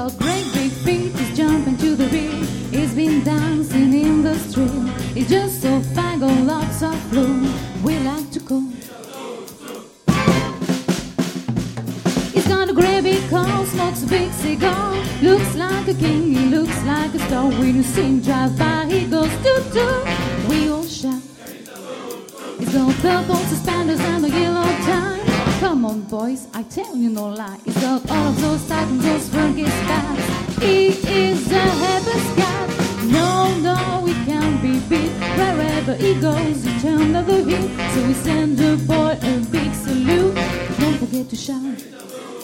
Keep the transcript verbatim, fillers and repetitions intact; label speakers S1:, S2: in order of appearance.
S1: got great big feet, he's jumping to the beat. He's been dancing in the street. He's just so fine, got lots of flow. We like to go. He's got a grey big car, smokes a big cigar. Looks like a king, he looks like a star. When you see him drive by, he goes doo-doo. We all shout. He's got purple suspenders and a yellow tie. Come on, boys, I tell you no lie. He's got all of those items, those funky stars. He is the happiest guy. No, no, he can't be beat. Wherever he goes, he turns up the heat. So we send the boy a big salute. Don't forget to shout.